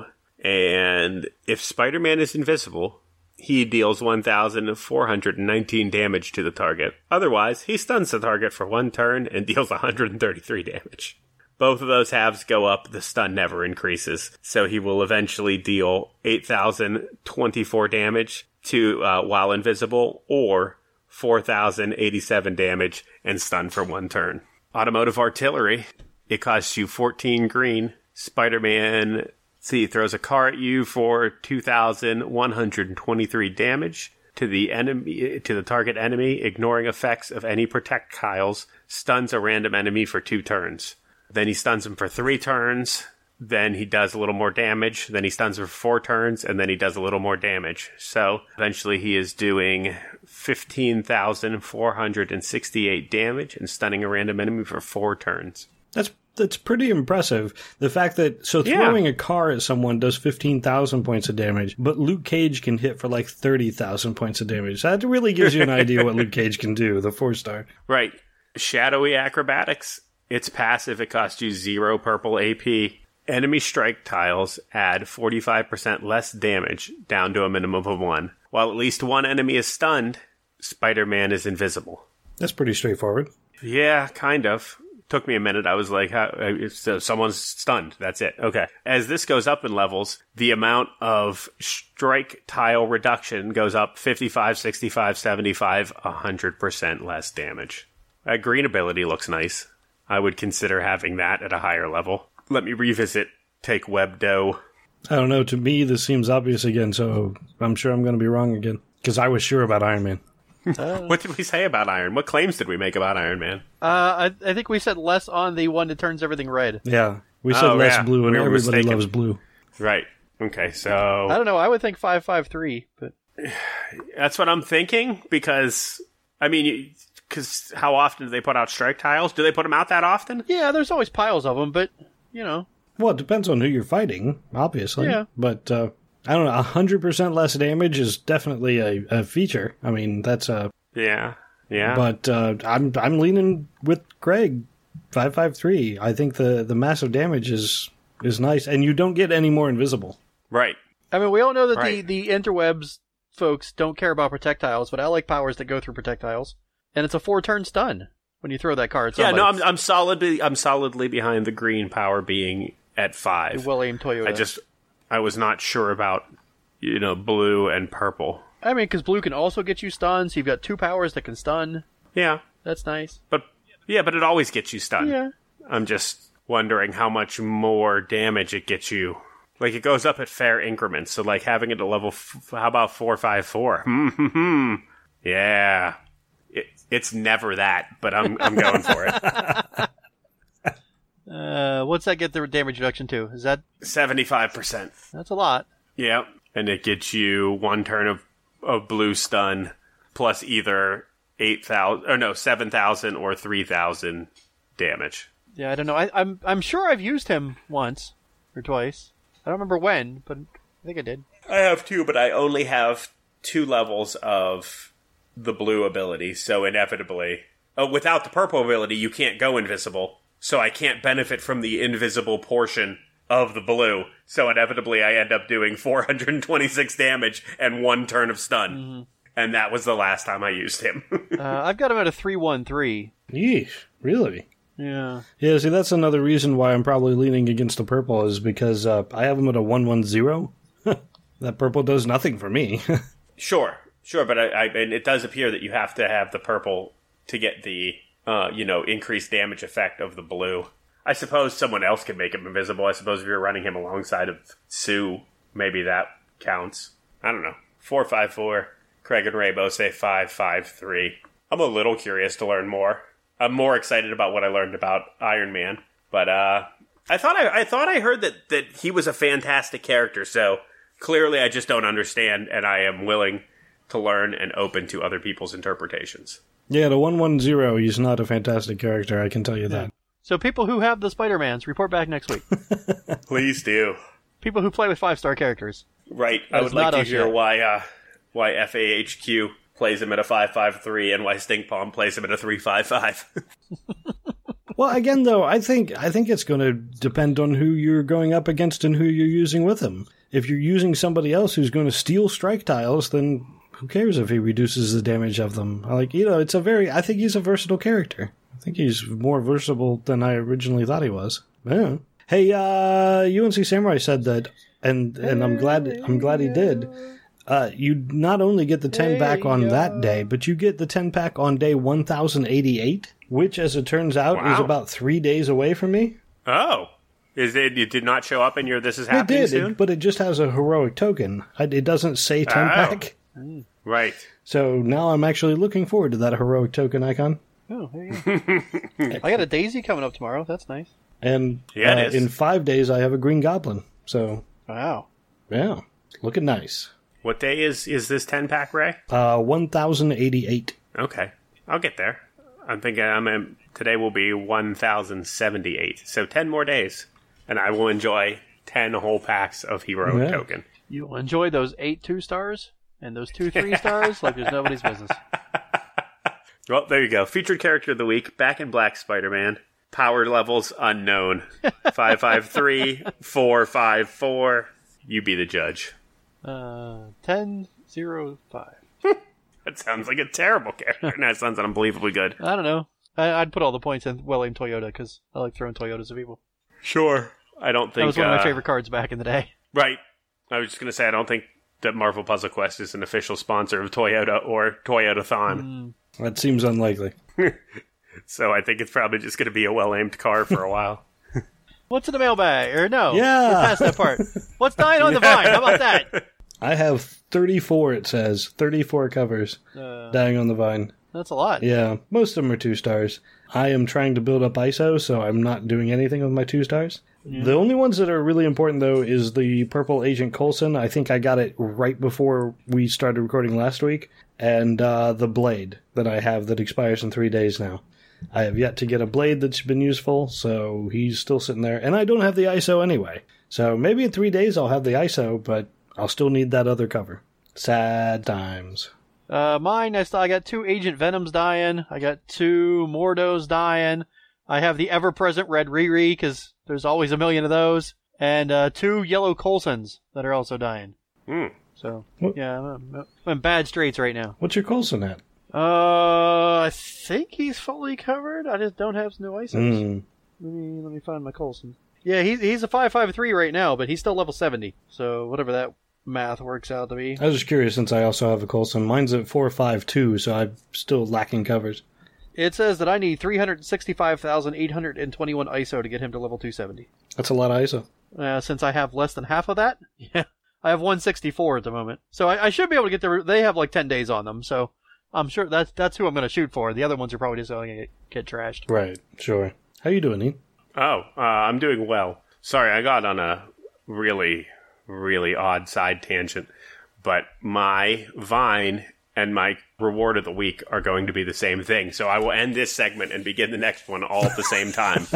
And if Spider-Man is invisible, he deals one thousand four hundred nineteen damage to the target. Otherwise, he stuns the target for one turn and deals one hundred thirty-three damage. Both of those halves go up, the stun never increases. So he will eventually deal eight thousand twenty-four damage to uh, while invisible, or four thousand eighty-seven damage and stun for one turn. Automotive Artillery, it costs you fourteen green. Spider-Man, see, throws a car at you for two thousand one hundred twenty-three damage to the enemy, to the target enemy, ignoring effects of any projectiles, stuns a random enemy for two turns. Then he stuns him for three turns, then he does a little more damage, then he stuns him for four turns, and then he does a little more damage. So, eventually he is doing fifteen thousand four hundred sixty-eight damage and stunning a random enemy for four turns. That's that's pretty impressive. The fact that, so throwing yeah. a car at someone does fifteen thousand points of damage, but Luke Cage can hit for like thirty thousand points of damage. That really gives you an idea what Luke Cage can do, the four-star. Right. Shadowy Acrobatics. It's passive. It costs you zero purple A P. Enemy strike tiles add forty-five percent less damage down to a minimum of one. While at least one enemy is stunned, Spider-Man is invisible. That's pretty straightforward. Yeah, kind of. Took me a minute. I was like, how, so someone's stunned. That's it. Okay. As this goes up in levels, the amount of strike tile reduction goes up fifty-five, sixty-five, seventy-five, one hundred percent less damage. That green ability looks nice. I would consider having that at a higher level. Let me revisit Take Webdo. I don't know. To me, this seems obvious again, so I'm sure I'm going to be wrong again. Because I was sure about Iron Man. Uh, what did we say about Iron? What claims did we make about Iron Man? Uh, I, I think we said less on the one that turns everything red. Yeah. We said oh, less yeah. blue, and we everybody mistaken. loves blue. Right. Okay, so... I don't know. I would think five five three, but... That's what I'm thinking, because... I mean... Because how often do they put out strike tiles? Do they put them out that often? Yeah, there's always piles of them, but, you know. Well, it depends on who you're fighting, obviously. Yeah. But, uh, I don't know, one hundred percent less damage is definitely a, a feature. I mean, that's a... Yeah, yeah. But uh, I'm I'm leaning with Greg, five five three. I think the, the massive damage is, is nice, and you don't get any more invisible. Right. I mean, we all know that right. the, the interwebs folks don't care about projectiles, but I like powers that go through projectiles. And it's a four-turn stun when you throw that card. Yeah, no, I'm I'm solidly I'm solidly behind the green power being at five. Well-aimed Toyota. I just I was not sure about, you know, blue and purple. I mean, because blue can also get you stunned, so you've got two powers that can stun. Yeah, that's nice. But yeah, but it always gets you stunned. Yeah, I'm just wondering how much more damage it gets you. Like, it goes up at fair increments. So, like, having it at level, f- how about four five four? Hmm. Yeah. It, it's never that, but I'm I'm going for it. uh, what's that get the damage reduction to? Is that seventy-five percent? That's a lot. Yeah, and it gets you one turn of, of blue stun plus either eight thousand or no seven thousand or three thousand damage. Yeah, I don't know. I, I'm I'm sure I've used him once or twice. I don't remember when, but I think I did. I have two, but I only have two levels of the blue ability, so inevitably... Oh, without the purple ability, you can't go invisible, so I can't benefit from the invisible portion of the blue, so inevitably I end up doing four hundred twenty-six damage and one turn of stun. Mm-hmm. And that was the last time I used him. uh, I've got him at a three one three. Yeesh, really? Yeah. Yeah, see, that's another reason why I'm probably leaning against the purple, is because uh, I have him at a one one zero. That purple does nothing for me. Sure. Sure, but I, I, and it does appear that you have to have the purple to get the, uh, you know, increased damage effect of the blue. I suppose someone else could make him invisible. I suppose if you're running him alongside of Sue, maybe that counts. I don't know. four five four. Craig and Ray both say five five three. I'm a little curious to learn more. I'm more excited about what I learned about Iron Man. But uh, I thought I, I thought I heard that, that he was a fantastic character, so clearly I just don't understand, and I am willing to learn and open to other people's interpretations. Yeah, the one one zero, he's not a fantastic character, I can tell you that. So people who have the Spider-Mans, report back next week. Please do. People who play with five-star characters. Right. That I would like to hear yet. why uh, why F A H Q plays him at a five five three, and why Stink Palm plays him at a three five five. Well, again, though, I think I think it's going to depend on who you're going up against and who you're using with him. If you're using somebody else who's going to steal strike tiles, then who cares if he reduces the damage of them? Like, you know, it's a very, I think he's a versatile character. I think he's more versatile than I originally thought he was. Yeah. Hey, uh, U N C Samurai said that, and and I'm glad I'm glad he did. Uh, you not only get the ten pack on that day, but you get the ten pack on day one thousand eighty-eight, which, as it turns out, Wow. is about three days away from me. Oh. Is it, it did not show up in your This Is Happening It did, Soon? it, but it just has a heroic token. It doesn't say ten pack. Oh. Right. So now I'm actually looking forward to that heroic token icon. Oh, there you go. I got a Daisy coming up tomorrow. That's nice. And Yeah, it uh, is. in five days, I have a Green Goblin. So, Wow. yeah, looking nice. What day is, is this ten pack, Ray? Uh, one thousand eighty-eight. Okay. I'll get there. I'm thinking I'm in, today will be one thousand seventy-eight. So ten more days. And I will enjoy ten whole packs of Hero Yeah. Token. You will enjoy those eight two stars and those two three stars like there's nobody's business. Well, there you go. Featured character of the week, Back in Black Spider-Man. Power levels unknown. five five three, four five four. You be the judge. Uh, ten zero five. That sounds like a terrible character. No, it sounds unbelievably good. I don't know. I, I'd put all the points in well-aimed Toyota because I like throwing Toyotas at people. Sure. I don't think... That was one of uh, my favorite cards back in the day. Right. I was just going to say, I don't think that Marvel Puzzle Quest is an official sponsor of Toyota or Toyotathon. Mm. That seems unlikely. So I think it's probably just going to be a well-aimed car for a while. What's in the mailbag? Or no, Yeah. we're past that part. What's dying on the vine? How about that? I have thirty-four, it says. thirty-four covers Uh, dying on the vine. that's a lot. Yeah, most of them are two stars. I am trying to build up I S O, so I'm not doing anything with my two stars. Yeah. The only ones that are really important, though, is the Purple Agent Coulson. I think I got it right before we started recording last week. And uh, the Blade that I have that expires in three days now. I have yet to get a Blade that's been useful, so he's still sitting there. And I don't have the I S O anyway. So maybe in three days I'll have the I S O, but I'll still need that other cover. Sad times. Uh, mine, I, still, I got two Agent Venoms dying. I got two Mordos dying. I have the ever-present Red Riri, because there's always a million of those. And uh, two Yellow Coulsons that are also dying. Hmm. So, What? yeah, I'm, I'm in bad straits right now. What's your Coulson at? Uh, I think he's fully covered. I just don't have no I S Os. Mm. Let me let me find my Coulson. Yeah, he's he's a five five three right now, but he's still level seventy. So whatever that math works out to be. I was just curious since I also have a Coulson. Mine's at four five two, so I'm still lacking covers. It says that I need three hundred sixty-five thousand eight hundred twenty-one I S O to get him to level two seventy. That's a lot of I S O. Uh, since I have less than half of that, yeah, I have one sixty-four at the moment. So I, I should be able to get there. They have like ten days on them, so I'm sure that's that's who I'm going to shoot for. The other ones are probably just going to get, get trashed. Right, sure. How you doing, Ian? Oh, uh, I'm doing well. Sorry, I got on a really, really odd side tangent. But my Vine and my reward of the week are going to be the same thing. So I will end this segment and begin the next one all at the same time.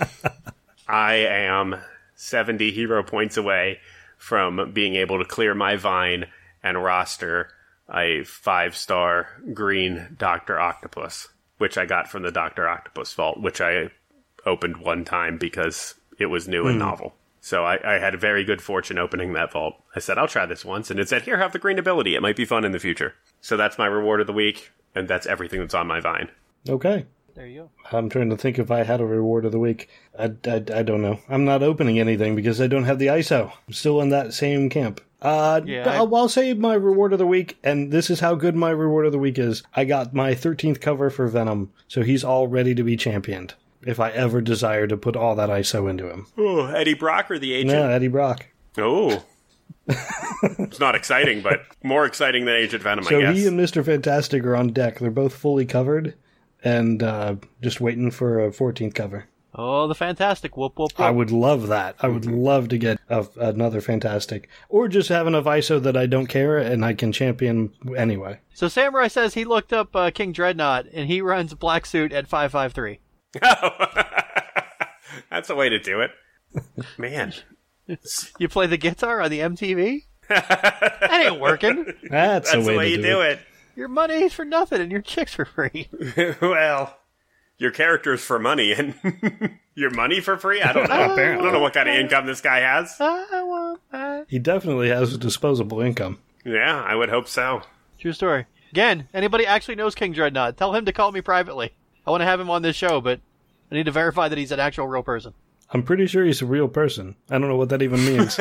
I am seventy hero points away from being able to clear my Vine and roster a five-star green Doctor Octopus, which I got from the Doctor Octopus vault, which I opened one time because it was new and novel. So I, I had a very good fortune opening that vault. I said, I'll try this once, and it said, here, have the green ability. It might be fun in the future. So that's my reward of the week, and that's everything that's on my Vine. Okay. There you go. I'm trying to think if I had a reward of the week. I, I, I don't know. I'm not opening anything because I don't have the I S O. I'm still in that same camp. Uh, Yeah, I- I'll, I'll say my reward of the week, and this is how good my reward of the week is. I got my thirteenth cover for Venom, so he's all ready to be championed. If I ever desire to put all that I S O into him. Oh, Eddie Brock or the Agent? Yeah, Eddie Brock. Oh. It's not exciting, but more exciting than Agent Venom, So I guess. he and Mister Fantastic are on deck. They're both fully covered, and uh, just waiting for a fourteenth cover. Oh, the Fantastic. Whoop, whoop, whoop. I would love that. I would love to get a, another Fantastic. Or just have enough I S O that I don't care and I can champion anyway. So Samurai says he looked up uh, King Dreadnought, and he runs Black Suit at five five three. Oh. That's a way to do it. Man. You play the guitar on the M T V? That ain't working. That's, That's a way the way to you do, do it. it. Your money's for nothing and your chick's for free. Well, your character's for money and your money for free? I don't know. Apparently. I don't know what kind of income this guy has. I want that. He definitely has disposable income. Yeah, I would hope so. True story. Again, anybody actually knows King Dreadnought, tell him to call me privately. I want to have him on this show, but I need to verify that he's an actual real person. I'm pretty sure he's a real person. I don't know what that even means.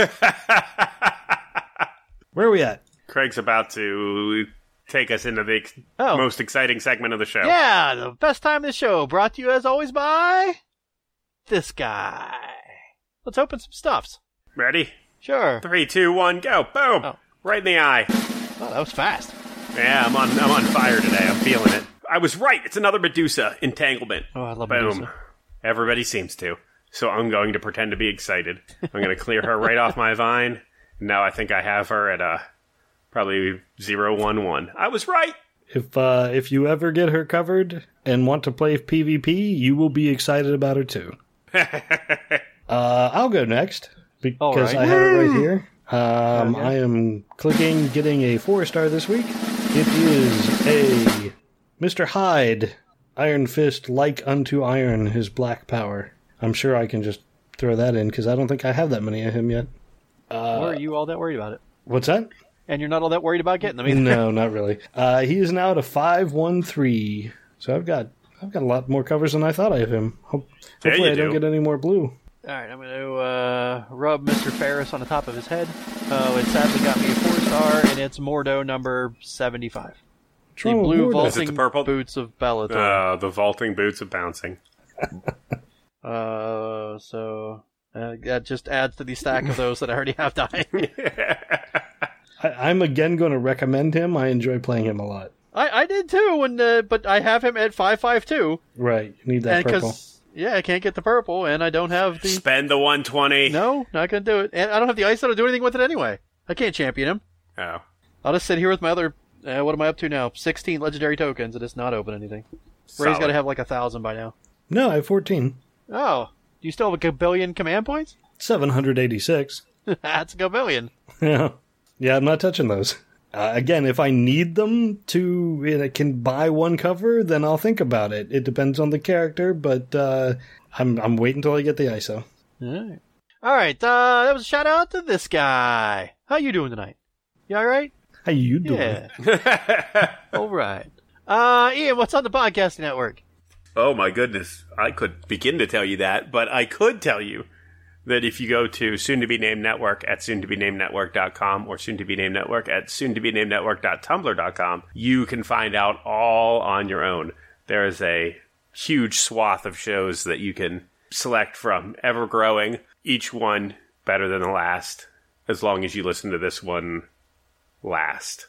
Where are we at? Craig's about to take us into the ex- Oh. most exciting segment of the show. Yeah, the best time of the show, brought to you as always by this guy. Let's open some stuffs. Ready? Sure. Three, two, one, go. Boom. Oh. Right in the eye. Oh, that was fast. Yeah, I'm on I'm on fire today. I'm feeling it. I was right. It's another Medusa entanglement. Oh, I love Boom. Medusa. Everybody seems to. So I'm going to pretend to be excited. I'm going to clear her right off my vine. Now I think I have her at uh, probably zero one one. I was right. If uh, if you ever get her covered and want to play PvP, you will be excited about her too. uh, I'll go next because All right. I have it right here. Um, Okay. I am clicking getting a four star this week. It is a Mister Hyde, Iron Fist like unto iron, his black power. I'm sure I can just throw that in because I don't think I have that many of him yet. Uh, or are you all that worried about it? What's that? And you're not all that worried about getting them either. No, not really. Uh, he is now at a five one three. So I've got I've got a lot more covers than I thought I have him. Hope, Yeah, hopefully you I don't do. get any more blue. All right, I'm going to uh, rub Mister Ferris on the top of his head. Oh, it sadly got me a four star, and it's Mordo number seventy-five. What's The wrong with blue Mordo? Is it the vaulting purple? boots of Bellator. Uh, the vaulting boots of bouncing. Uh, so uh, that just adds to the stack of those that I already have dying. I, I'm again going to recommend him. I enjoy playing him a lot. I, I did too, when, uh, but I have him at five five two. Right, you need that And purple. because, yeah, I can't get the purple, and I don't have the... Spend the one twenty. No, not going to do it. And I don't have the ice to do anything with it anyway. I can't champion him. Oh. I'll just sit here with my other... Uh, what am I up to now? sixteen legendary tokens, and it's not open anything. Ray's Solid. got to have like a thousand by now. No, I have fourteen. Oh, do you still have a billion command points? seven hundred eighty-six. That's a billion. Yeah. Yeah, I'm not touching those. Uh, again, if I need them to, and I can buy one cover, then I'll think about it. It depends on the character, but uh, I'm I'm waiting until I get the I S O. All right. All right. Uh, that was a shout out to this guy. How you doing tonight? You all right? How you doing? Yeah. All right. Uh, Ian, what's on the podcasting network? Oh my goodness. I could begin to tell you that, but I could tell you that if you go to soon to be named network at soon to be named network dot com or soon to be named network at soon to be named network dot tumblr dot com, you can find out all on your own. There is a huge swath of shows that you can select from, ever growing, each one better than the last, as long as you listen to this one last.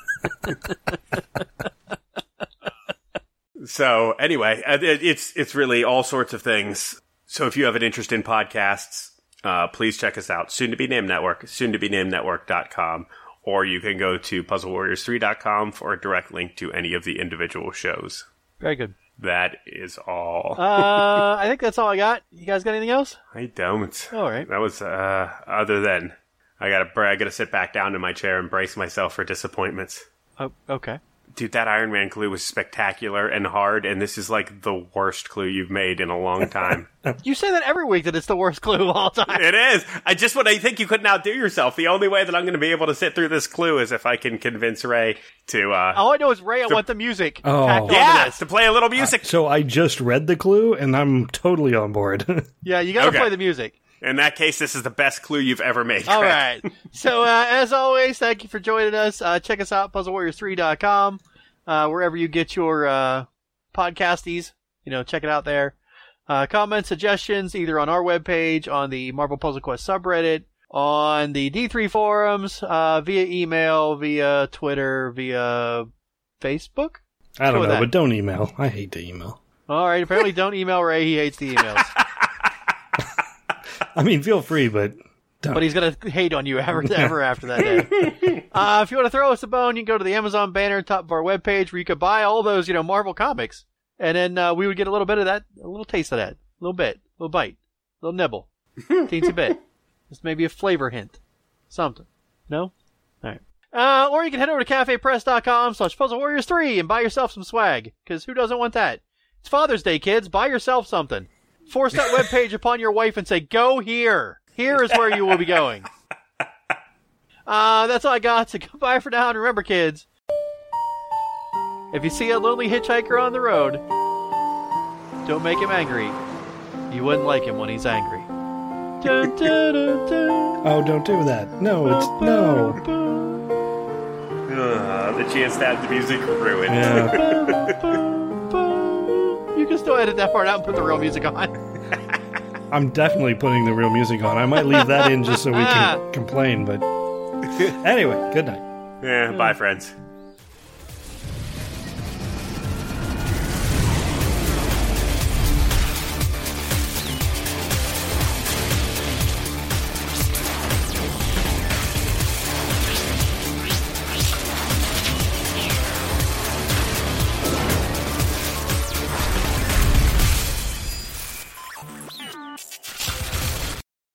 So anyway, uh, it- it's it's really all sorts of things. So if you have an interest in podcasts, uh, please check us out. Soon to be named network, soon to be named network dot com, or you can go to puzzle warriors three dot com for a direct link to any of the individual shows. Very good. That is all. Uh, I think that's all I got. You guys got anything else? I don't. All right. That was uh, other than I gotta I gotta sit back down in my chair and brace myself for disappointments. Oh, okay. Dude, that Iron Man clue was spectacular and hard, and this is like the worst clue you've made in a long time. You say that every week that it's the worst clue of all time. It is. I just when I think you couldn't outdo yourself. The only way that I'm going to be able to sit through this clue is if I can convince Ray to. Uh, All I know is Ray, I want the music. Oh. tacked onto yeah, this. to play a little music. So I just read the clue, and I'm totally on board. Yeah, you gotta Okay. play the music. In that case, this is the best clue you've ever made. All Craig. right. So, uh, as always, thank you for joining us. Uh, check us out, puzzle warriors three dot com, uh, wherever you get your uh, podcasties. You know, check it out there. Uh, comments, suggestions, either on our webpage, on the Marvel Puzzle Quest subreddit, on the D three forums, uh, via email, via Twitter, via Facebook. I don't Go with know, that. but don't email. I hate to email. All right. Apparently, don't email Ray. He hates the emails. I mean, feel free, but don't. But he's going to hate on you ever, ever after that day. Uh, if you want to throw us a bone, you can go to the Amazon banner top of our webpage where you could buy all those, you know, Marvel comics. And then uh, we would get a little bit of that, a little taste of that. A little bit, a little bite, a little nibble. Teensy bit. Just maybe a flavor hint. Something. No? All right. Uh, or you can head over to cafepress.com slash Puzzle Warriors three and buy yourself some swag, because who doesn't want that? It's Father's Day, kids. Buy yourself something. Force that webpage upon your wife and say, go here. Here is where you will be going. Uh, that's all I got, so goodbye for now, and remember, kids, if you see a lonely hitchhiker on the road, don't make him angry. You wouldn't like him when he's angry. Dun, dun, dun, dun. Oh, don't do that. No, it's... No. Uh, the chance to have the music ruined. Yeah. You can still edit that part out and put the real music on. I'm definitely putting the real music on. I might leave that in just so we can complain, but... Anyway, good night. Yeah, bye, friends.